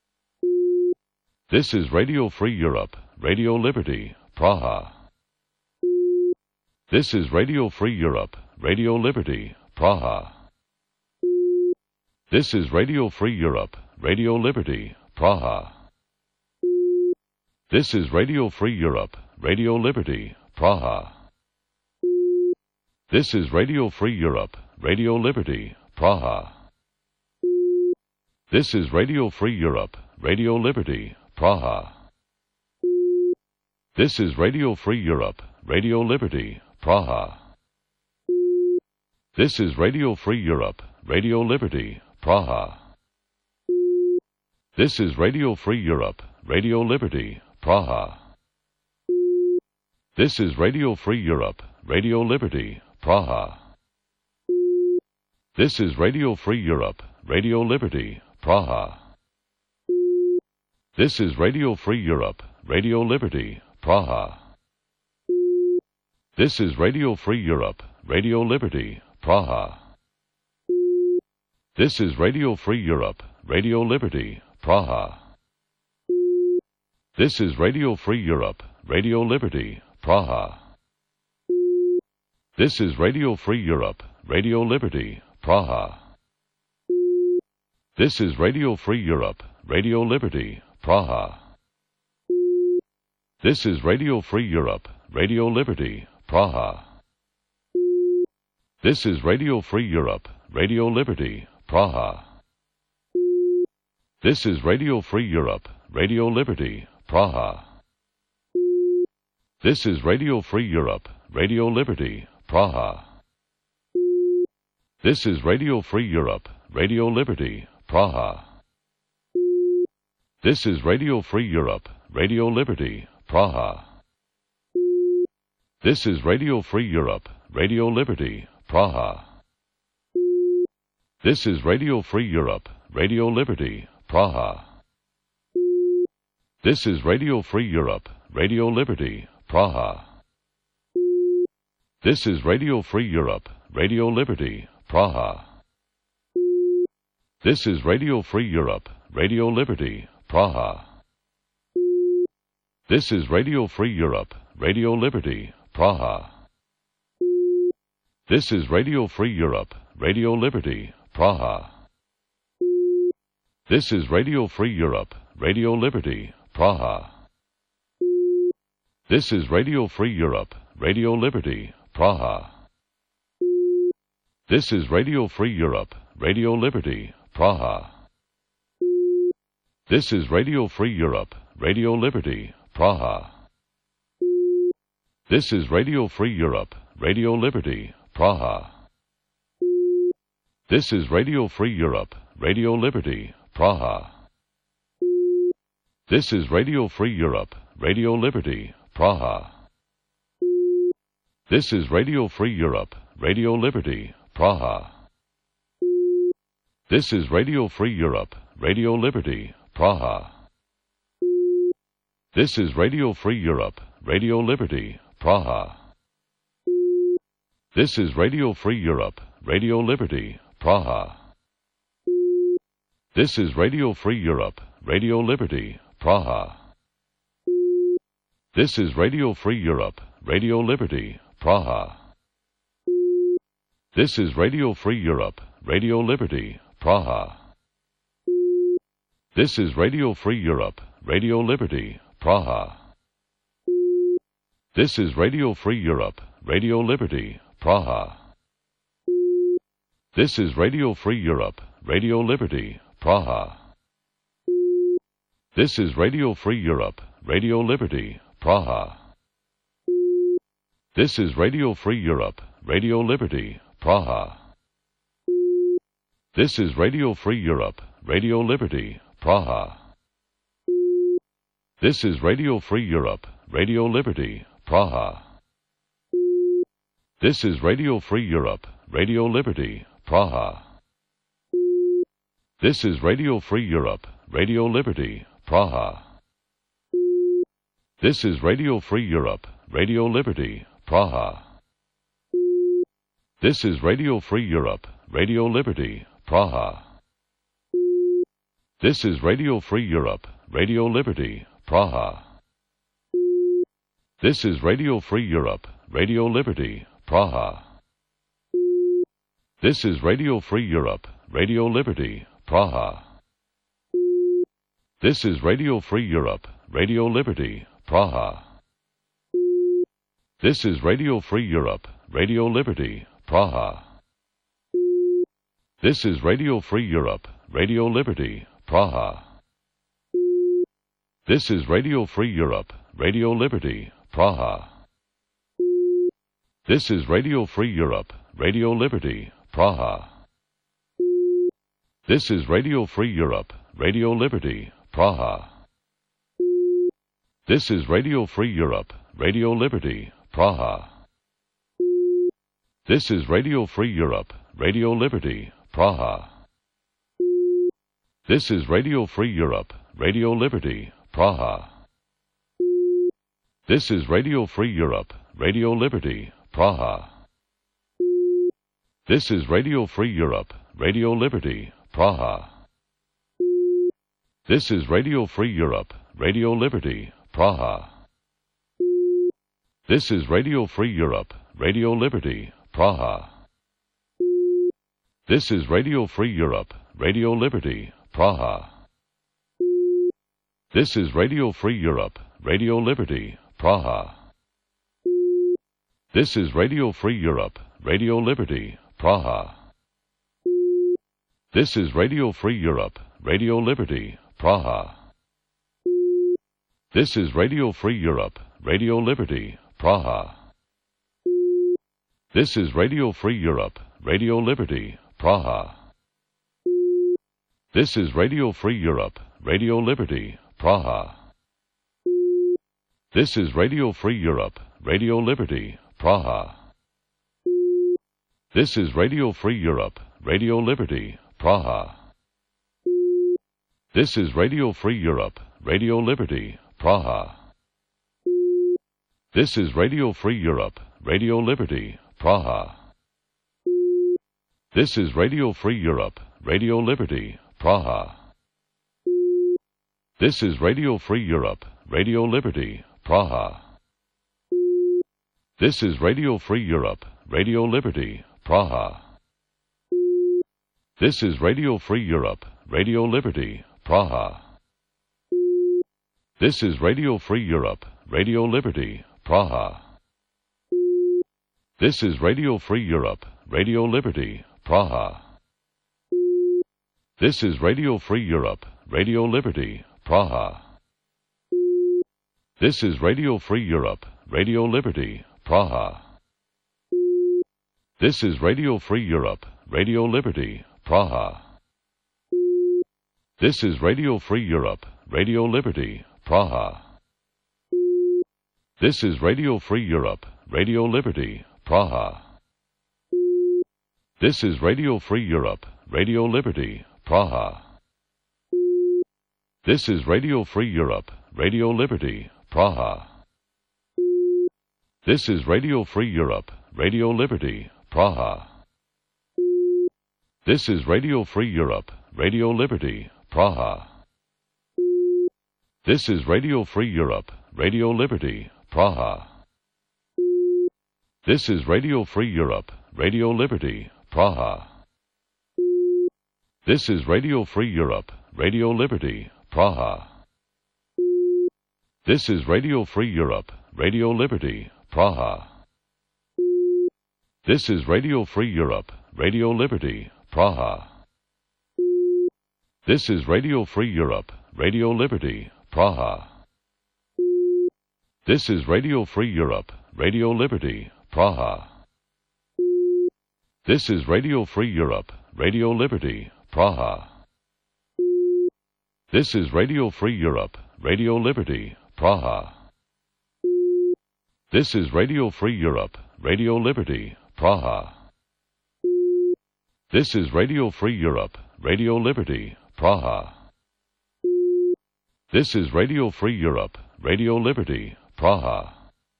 S1: This is Radio Free Europe, Radio Liberty, Praha. This is Radio Free Europe, Radio Liberty, Praha. This is Radio Free Europe, Radio Liberty, Praha. This is Radio Free Europe, Radio Liberty, Praha. This is Radio Free Europe, Radio Liberty, Praha. This is Radio Free Europe, Radio Liberty, Praha. This is Radio Free Europe, Radio Liberty, Praha. This is Radio Free Europe, Radio Liberty, Praha. This is Radio Free Europe, Radio Liberty, Praha. This is Radio Free Europe, Radio Liberty, Praha. This is Radio Free Europe, Radio Liberty, Praha. This is Radio Free Europe, Radio Liberty, Praha. This is Radio Free Europe, Radio Liberty, Praha. This is Radio Free Europe, Radio Liberty, Praha. This is Radio Free Europe, Radio Liberty, Praha. This is Radio Free Europe, Radio Liberty, Praha. This is Radio Free Europe, Radio Liberty, Praha. This is Radio Free Europe, Radio Liberty, Praha. This is Radio Free Europe, Radio Liberty, Praha. This is Radio Free Europe, Radio Liberty, Praha. This is Radio Free Europe, Radio Liberty, Praha. This is Radio Free Europe, Radio Liberty, Praha. This is Radio Free Europe, Radio Liberty, Praha. This is Radio Free Europe, Radio Liberty, Praha. This is Radio Free Europe, Radio Liberty, Praha. This is Radio Free Europe, Radio Liberty, Praha. This is Radio Free Europe, Radio Liberty, Praha. This is Radio Free Europe, Radio Liberty, Praha. This is Radio Free Europe, Radio Liberty, Praha. This is Radio Free Europe, Radio Liberty, Praha. This is Radio Free Europe, Radio Liberty, Praha. This is Radio Free Europe, Radio Liberty, Praha. This is Radio Free Europe, Radio Liberty, Praha. This is Radio Free Europe, Radio Liberty, Praha. This is Radio Free Europe, Radio Liberty, Praha. This is Radio Free Europe, Radio Liberty, Praha. This is Radio Free Europe, Radio Liberty, Praha. This is Radio Free Europe, Radio Liberty, Praha. This is Radio Free Europe, Radio Liberty, Praha. This is Radio Free Europe, Radio Liberty, Praha. This is Radio Free Europe, Radio Liberty, Praha. This is Radio Free Europe, Radio Liberty, Praha. This is Radio Free Europe, Radio Liberty, Praha. This is Radio Free Europe, Radio Liberty, Praha. This is Radio Free Europe, Radio Liberty, Praha. This is Radio Free Europe, Radio Liberty, Praha. This is Radio Free Europe, Radio Liberty, Praha. This is Radio Free Europe, Radio Liberty, Praha. This is Radio Free Europe, Radio Liberty, Praha. This is Radio Free Europe, Radio Liberty, Praha. This is Radio Free Europe, Radio Liberty, Praha. This is Radio Free Europe, Radio Liberty, Praha. This is Radio Free Europe, Radio Liberty, Praha. This is Radio Free Europe, Radio Liberty, Praha. This is Radio Free Europe, Radio Liberty, Praha. This is Radio Free Europe, Radio Liberty, Praha. This is Radio Free Europe, Radio Liberty, Praha. This is Radio Free Europe, Radio Liberty, Praha. This is Radio Free Europe, Radio Liberty, Praha. This is Radio Free Europe, Radio Liberty, Praha. This is Radio Free Europe, Radio Liberty, Praha. This is Radio Free Europe, Radio Liberty, Praha. This is Radio Free Europe, Radio Liberty, Praha. This is Radio Free Europe, Radio Liberty, Praha. This is Radio Free Europe, Radio Liberty, Praha. This is Radio Free Europe, Radio Liberty, Praha. This is Radio Free Europe, Radio Liberty, Praha. This is Radio Free Europe, Radio Liberty, Praha. This is Radio Free Europe, Radio Liberty, Praha. This is Radio Free Europe, Radio Liberty, Praha. This is Radio Free Europe, Radio Liberty, Praha. This is Radio Free Europe, Radio Liberty, Praha. This is Radio Free Europe, Radio Liberty, Praha. This is Radio Free Europe, Radio Liberty, Praha. This is Radio Free Europe, Radio Liberty, Praha. This is Radio Free Europe, Radio Liberty, Praha. This is Radio Free Europe, Radio Liberty, Praha. This is Radio Free Europe, Radio Liberty, Praha. This is Radio Free Europe, Radio Liberty, Praha. This is Radio Free Europe, Radio Liberty, Praha. This is Radio Free Europe, Radio Liberty, Praha. This is Radio Free Europe, Radio Liberty, Praha. This is Radio Free Europe, Radio Liberty, Praha. This is Radio Free Europe, Radio Liberty, Praha. This is Radio Free Europe, Radio Liberty, Praha. This is Radio Free Europe, Radio Liberty, Praha. This is Radio Free Europe, Radio Liberty, Praha. This is Radio Free Europe, Radio Liberty, Praha. This is Radio Free Europe, Radio Liberty, Praha. This is Radio Free Europe, Radio Liberty, Praha. This is Radio Free Europe, Radio Liberty, Praha. This is Radio Free Europe, Radio Liberty, Praha. This is Radio Free Europe, Radio Liberty, Praha. This is Radio Free Europe, Radio Liberty, Praha. This is Radio Free Europe, Radio Liberty, Praha. This is Radio Free Europe, Radio Liberty, Praha. This is Radio Free Europe, Radio Liberty, Praha. This is Radio Free Europe, Radio Liberty, Praha. This is Radio Free Europe, Radio Liberty, Praha. This is Radio Free Europe, Radio Liberty, Praha. This is Radio Free Europe, Radio Liberty, Praha. This is Radio Free Europe, Radio Liberty, Praha. This is Radio Free Europe, Radio Liberty, Praha. This is Radio Free Europe, Radio Liberty, Praha. This is Radio Free Europe, Radio Liberty, Praha. This is Radio Free Europe, Radio Liberty, Praha. This is Radio Free Europe, Radio Liberty, Praha. This is Radio Free Europe, Radio Liberty, Praha. This is Radio Free Europe, Radio Liberty, Praha.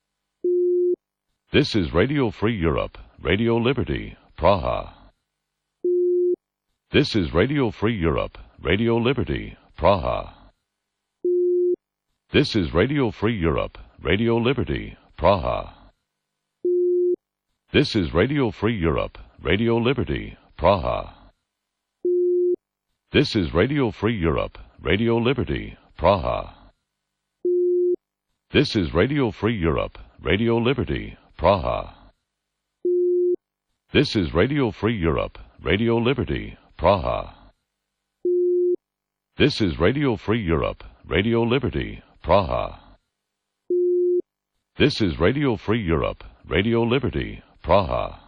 S1: This is Radio Free Europe, Radio Liberty, Praha. This is Radio Free Europe, Radio Liberty, Praha. This is Radio Free Europe, Radio Liberty, Praha. This is Radio Free Europe, Radio Liberty, Praha. This is Radio Free Europe, Radio Liberty, Praha. This is Radio Free Europe, Radio Liberty, Praha. This is Radio Free Europe, Radio Liberty, Praha. This is Radio Free Europe, Radio Liberty, Praha. This is Radio Free Europe, Radio Liberty, Praha.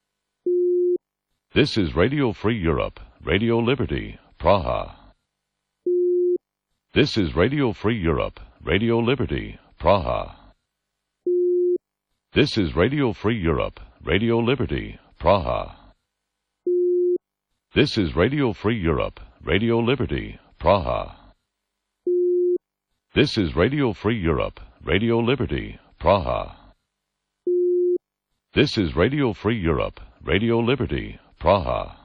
S1: This is Radio Free Europe, Radio Liberty, Praha. This is Radio Free Europe, Radio Liberty, Praha. This is Radio Free Europe, Radio Liberty, Praha. This is Radio Free Europe, Radio Liberty, Praha. This is Radio Free Europe, Radio Liberty, Praha. This is Radio Free Europe, Radio Liberty, Praha.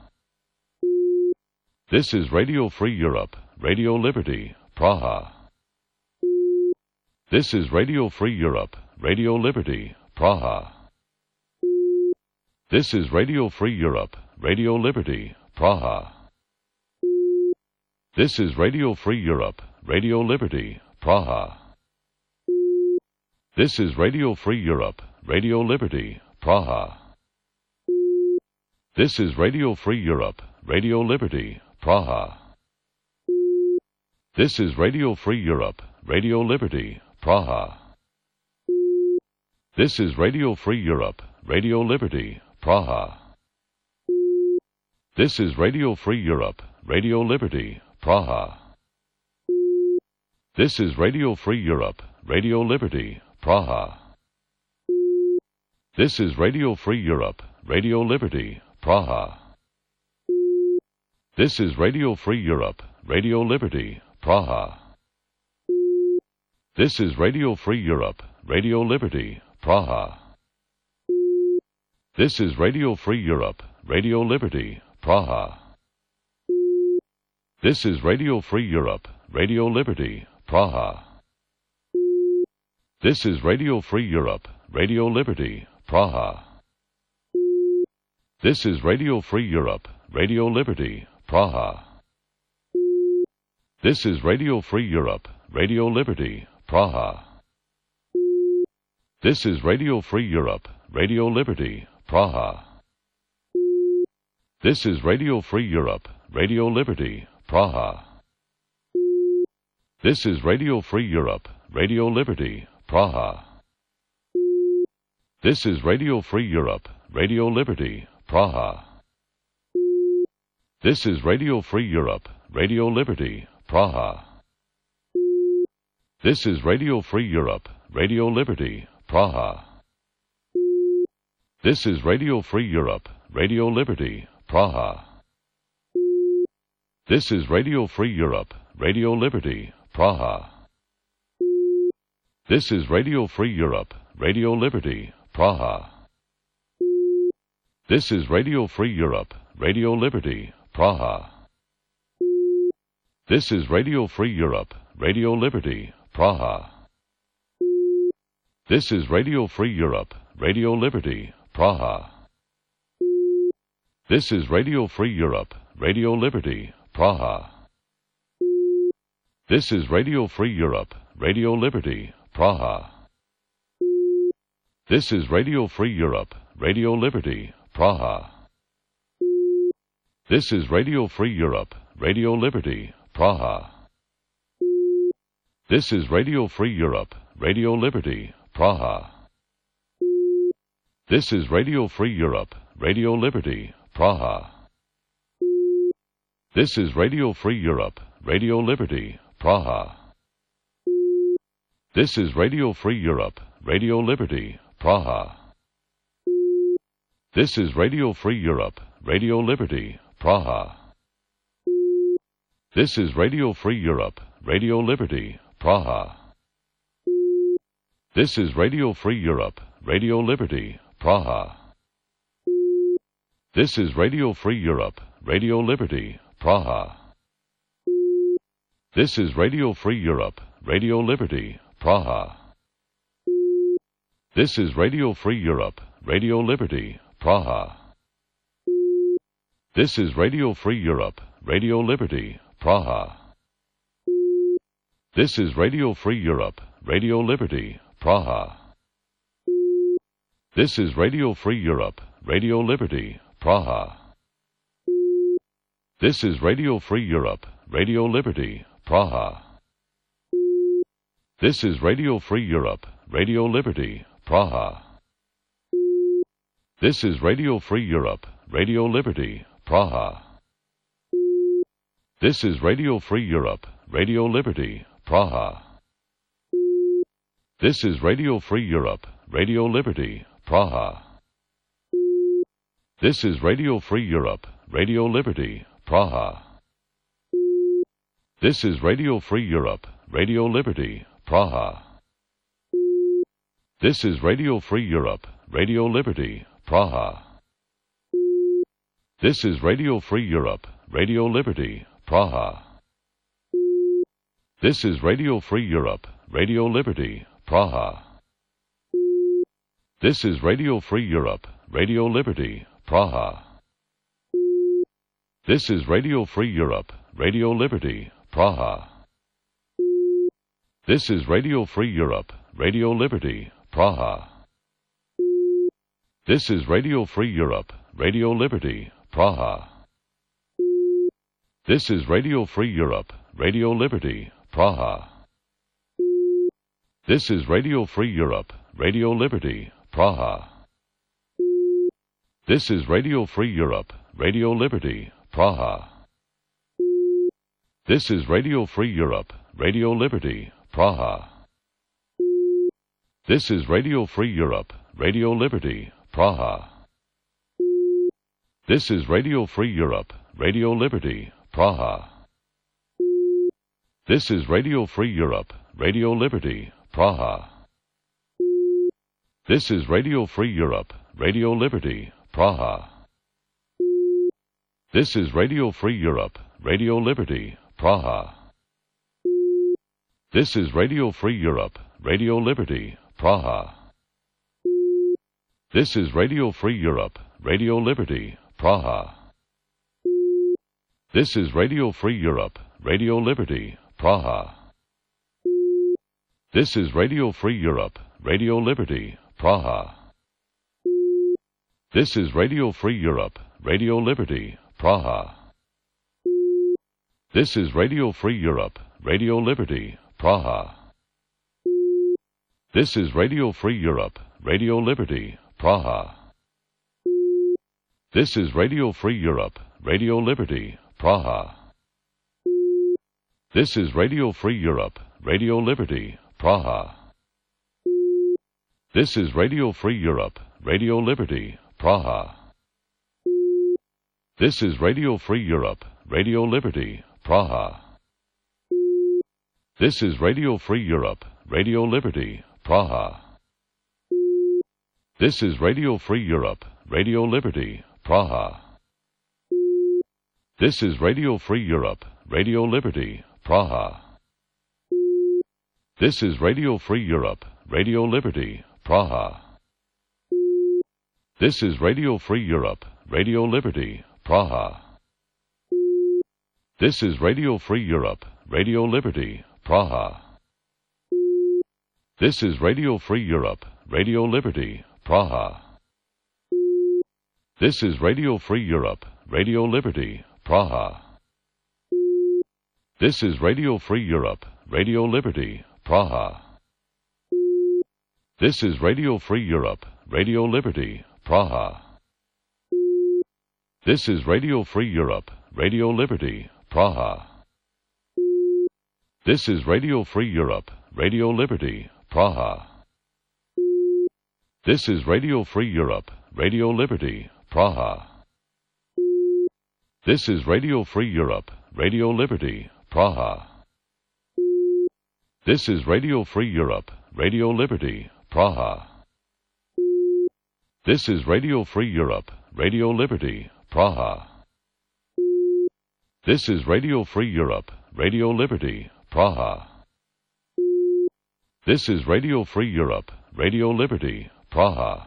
S1: This is Radio Free Europe, Radio Liberty, Praha. This is Radio Free Europe, Radio Liberty, Praha. This is Radio Free Europe, Radio Liberty, Praha. This is Radio Free Europe, Radio Liberty, Praha. This is Radio Free Europe, Radio Liberty, Praha. This is Radio Free Europe, Radio Liberty, Praha. This is Radio Free Europe, Radio Liberty, Praha. This is Radio Free Europe, Radio Liberty, Praha. This is Radio Free Europe, Radio Liberty, Praha. This is Radio Free Europe, Radio Liberty, Praha. This is Radio Free Europe, Radio Liberty, Praha. This is Radio Free Europe, Radio Liberty, Praha. This is Radio Free Europe, Radio Liberty, Praha. This is Radio Free Europe, Radio Liberty, Praha. This is Radio Free Europe, Radio Liberty, Praha. This is Radio Free Europe, Radio Liberty, Praha. This is Radio Free Europe, Radio Liberty, Praha. This is Radio Free Europe, Radio Liberty, Praha. This is Radio Free Europe, Radio Liberty, Praha. This is Radio Free Europe, Radio Liberty, Praha. This is Radio Free Europe, Radio Liberty, Praha. This is Radio Free Europe, Radio Liberty, Praha. This is Radio Free Europe, Radio Liberty, Praha. This is Radio Free Europe, Radio Liberty, Praha. This is Radio Free Europe, Radio Liberty, Praha. This is Radio Free Europe, Radio Liberty, Praha. This is Radio Free Europe, Radio Liberty, Praha. This is Radio Free Europe, Radio Liberty, Praha. This is Radio Free Europe, Radio Liberty, Praha. This is Radio Free Europe, Radio Liberty, Praha. This is Radio Free Europe, Radio Liberty, Praha. This is Radio Free Europe, Radio Liberty, Praha. This is Radio Free Europe, Radio Liberty, Praha. This is Radio Free Europe, Radio Liberty, Praha. This is Radio Free Europe, Radio Liberty, Praha. This is Radio Free Europe, Radio Liberty, Praha. This is Radio Free Europe, Radio Liberty, Praha. This is Radio Free Europe, Radio Liberty, Praha. This is Radio Free Europe, Radio Liberty, Praha. This is Radio Free Europe, Radio Liberty, Praha. This is Radio Free Europe, Radio Liberty, Praha. This is Radio Free Europe, Radio Liberty, Praha. This is Radio Free Europe, Radio Liberty, Praha. This is Radio Free Europe, Radio Liberty, Praha. This is Radio Free Europe, Radio Liberty, Praha. This is Radio Free Europe, Radio Liberty, Praha. This is Radio Free Europe, Radio Liberty, Praha. This is Radio Free Europe, Radio Liberty, Praha. This is Radio Free Europe, Radio Liberty, Praha. This is Radio Free Europe, Radio Liberty, Praha. This is Radio Free Europe, Radio Liberty, Praha. This is Radio Free Europe, Radio Liberty, Praha. This is Radio Free Europe, Radio Liberty, Praha. This is Radio Free Europe, Radio Liberty, Praha. This is Radio Free Europe, Radio Liberty, Praha. This is Radio Free Europe, Radio Liberty, Praha. This is Radio Free Europe, Radio Liberty, Praha. This is Radio Free Europe, Radio Liberty, Praha. This is Radio Free Europe, Radio Liberty, Praha. This is Radio Free Europe, Radio Liberty, Praha. This is Radio Free Europe, Radio Liberty, Praha. This is Radio Free Europe, Radio Liberty, Praha. This is Radio Free Europe, Radio Liberty, Praha. This is Radio Free Europe, Radio Liberty, Praha. This is Radio Free Europe, Radio Liberty, Praha. This is Radio Free Europe, Radio Liberty, Praha. This is Radio Free Europe, Radio Liberty, Praha. This is Radio Free Europe, Radio Liberty, Praha. This is Radio Free Europe, Radio Liberty, Praha. This is Radio Free Europe, Radio Liberty, Praha. This is Radio Free Europe, Radio Liberty, Praha. This is Radio Free Europe, Radio Liberty, Praha. This is Radio Free Europe, Radio Liberty, Praha. This is Radio Free Europe, Radio Liberty, Praha. This is Radio Free Europe, Radio Liberty, Praha. This is Radio Free Europe, Radio Liberty, Praha. This is Radio Free Europe, Radio Liberty, Praha. This is Radio Free Europe, Radio Liberty, Praha. This is Radio Free Europe, Radio Liberty, Praha. This is Radio Free Europe, Radio Liberty, Praha. This is Radio Free Europe, Radio Liberty, Praha. This is Radio Free Europe, Radio Liberty, Praha. This is Radio Free Europe, Radio Liberty, Praha. This is Radio Free Europe, Radio Liberty, Praha. This is Radio Free Europe, Radio Liberty, Praha. This is Radio Free Europe, Radio Liberty, Praha. This is Radio Free Europe, Radio Liberty, Praha. This is Radio Free Europe, Radio Liberty, Praha. This is Radio Free Europe, Radio Liberty, Praha. This is Radio Free Europe, Radio Liberty, Praha. This is Radio Free Europe, Radio Liberty, Praha. This is Radio Free Europe, Radio Liberty, Praha. This is Radio Free Europe, Radio Liberty, Praha. This is Radio Free Europe, Radio Liberty, Praha. This is Radio Free Europe, Radio Liberty, Praha. This is Radio Free Europe, Radio Liberty, Praha. This is Radio Free Europe, Radio Liberty, Praha. This is Radio Free Europe, Radio Liberty, Praha. This is Radio Free Europe, Radio Liberty, Praha.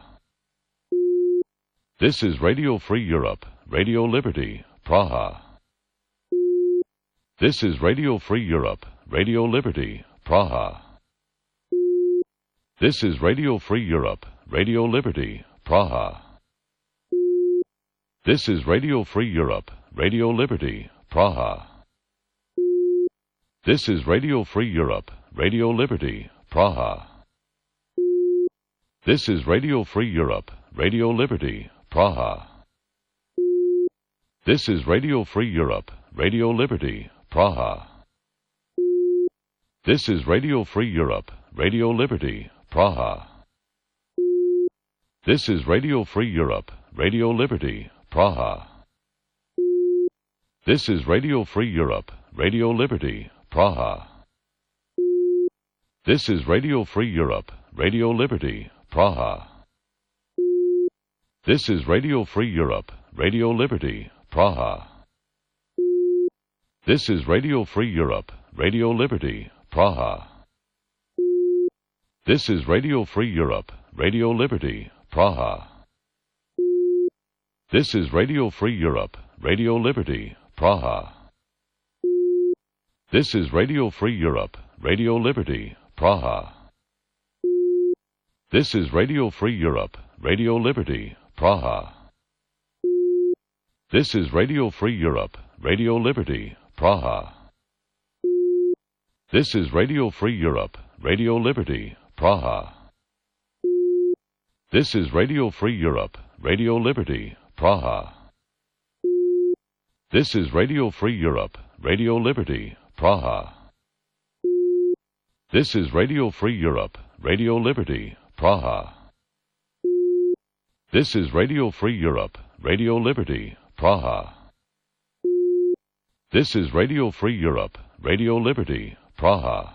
S1: This is Radio Free Europe, Radio Liberty, Praha. This is Radio Free Europe, Radio Liberty, Praha. This is Radio Free Europe, Radio Liberty, Praha. This is Radio Free Europe, Radio Liberty, Praha. This is Radio Free Europe, Radio Liberty, Praha. This is Radio Free Europe, Radio Liberty, Praha. This is Radio Free Europe, Radio Liberty, Praha. This is Radio Free Europe, Radio Liberty, Praha. This is Radio Free Europe, Radio Liberty, Praha. This is Radio Free Europe, Radio Liberty, Praha. This is Radio Free Europe, Radio Liberty, Praha. This is Radio Free Europe, Radio Liberty, Praha. This is Radio Free Europe, Radio Liberty, Praha. This is Radio Free Europe, Radio Liberty, Praha. This is Radio Free Europe, Radio Liberty, Praha. This is Radio Free Europe, Radio Liberty, Praha. This is Radio Free Europe, Radio Liberty, Praha. This is Radio Free Europe, Radio Liberty, Praha. This is Radio Free Europe, Radio Liberty, Praha. This is Radio Free Europe, Radio Liberty, Praha. This is Radio Free Europe, Radio Liberty, Praha. This is Radio Free Europe, Radio Liberty, Praha. This is Radio Free Europe, Radio Liberty, Praha. This is Radio Free Europe, Radio Liberty, Praha.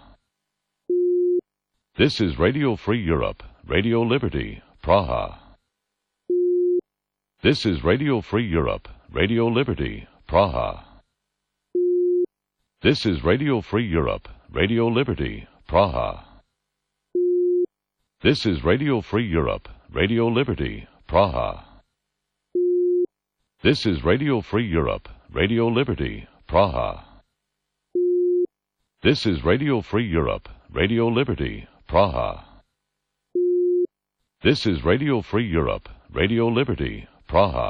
S1: This is Radio Free Europe, Radio Liberty, Praha. This is Radio Free Europe, Radio Liberty, Praha. This is Radio Free Europe, Radio Liberty, Praha. This is Radio Free Europe, Radio Liberty, Praha. This is Radio Free Europe, Radio Liberty, Praha. This is Radio Free Europe, Radio Liberty, Praha. This is Radio Free Europe, Radio Liberty, Praha.